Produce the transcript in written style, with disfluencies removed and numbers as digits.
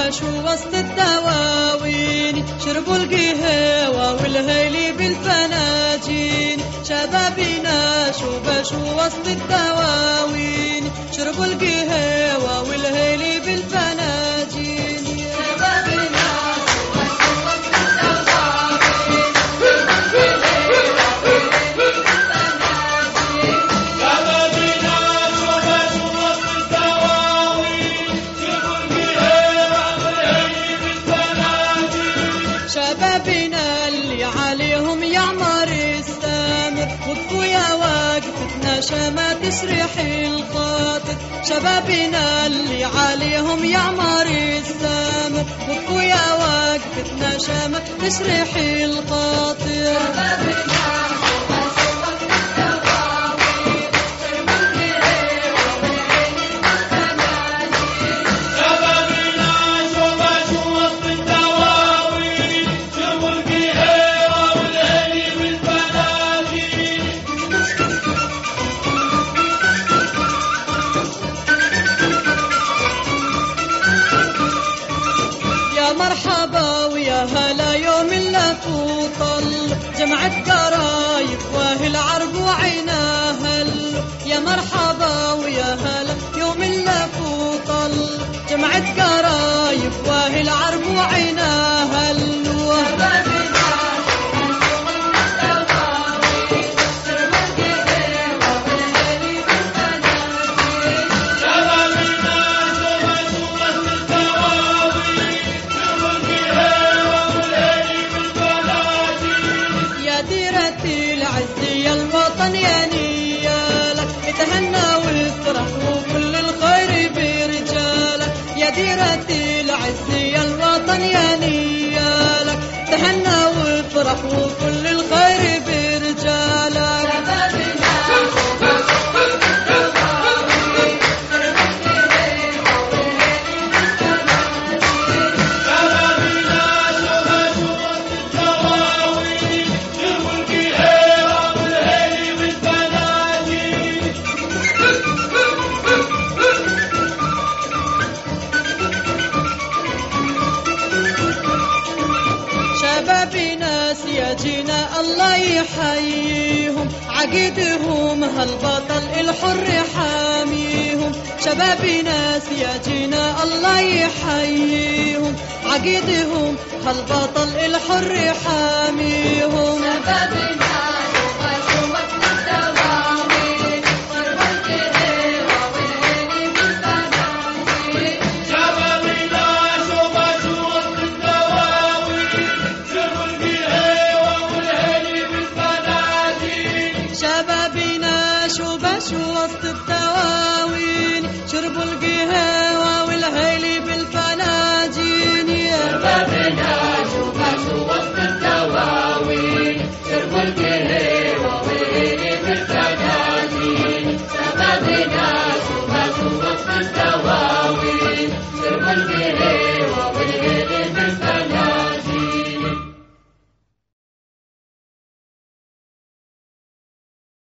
شوبش وسط الدواوين، شربوا القهوة والهيل بالفناجين. شبابنا شوبش وسط الدواوين، شربوا القهوة والهيل بالفناجين. شبابنا اللي عليهم يعمر السامر، وقفوا يا واقفتنا شما تسرح الخاطر. شبابنا اللي عليهم يعمر السامر، وقفوا يا واقفتنا شما تسرح الخاطر. مرحبا ويا هلا يوم اللف وطل، جمعة قرايب واهل عرب وعينا هل. يا مرحبا ويا هلا يوم اللف وطل، جمعة قرايب واهل عرب وعينا هل. العزية الوطن يا نيالك، اتهنى وافرح وكل الخير برجالك. يا ديرة العزية الوطن يا نيالك، اتهنى وافرح وكل الخير برجالك. شبابنا سياجنا الله يحييهم، عقيدهم هالبطل الحر حاميهم. شبابنا سياجنا الله يحييهم، عقيدهم هالبطل الحر حاميهم. شبابنا شوبش وسط